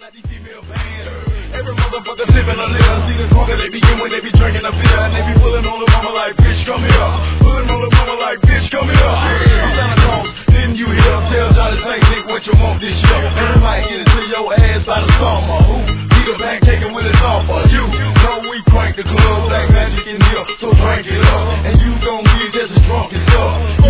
like these female bands. Every motherfucker sipping a little. See the smoker they be in when they be drinking a beer. And they be pulling on the mama like, bitch, come here. Pulling on the mama like, bitch, come here. I'm Santa Claus, didn't you hear? Tell Johnny Saint Nick what you want this year. And you might get it to your ass by the summer. Who? Peter Pan taking with his offer. You know we crank the club, Black Magic in here, so drink it up. And you gon' be just as drunk as us.